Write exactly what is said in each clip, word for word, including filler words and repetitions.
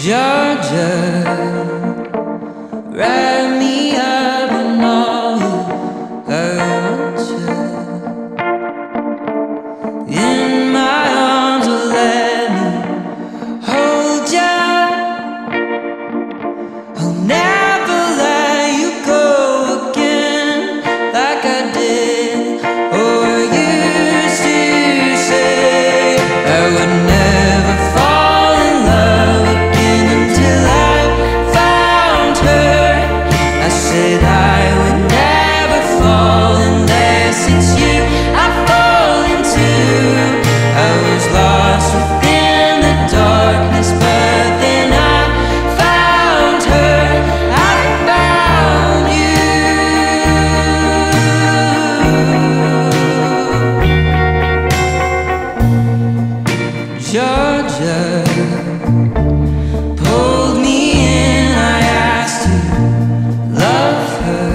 Georgia, wrap me up in all you want you. In my arms, will let me hold you. I'll never let you go again like I did or used to say. I would never fall in love again until I found her. I said I would never fall unless it's you I fall into. I was lost within the darkness, but then I found her. I found you. Georgia pulled me in, I asked to love her.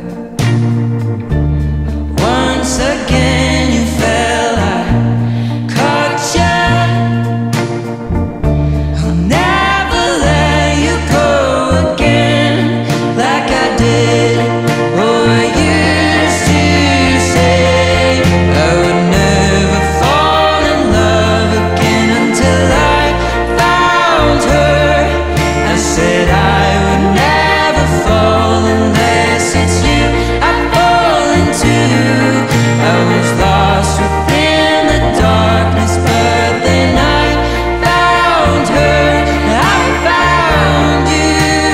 Once again you fell, I caught ya. I'll never let you go again like I did or used to say. I would never fall in love again until I found her. I said I would never fall unless it's you I fall into. I was lost within the darkness, but then I found her. I found you.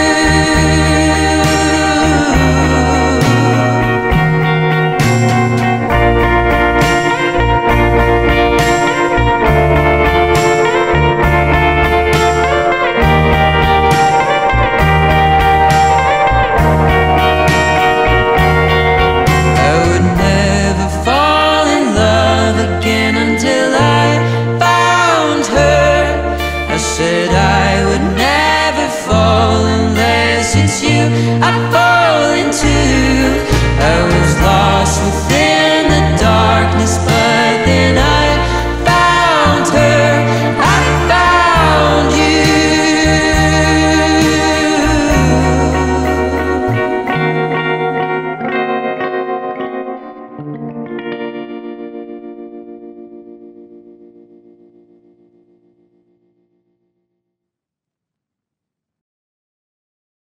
I would never fall in love again until I found her. I said I would never fall unless it's you I fall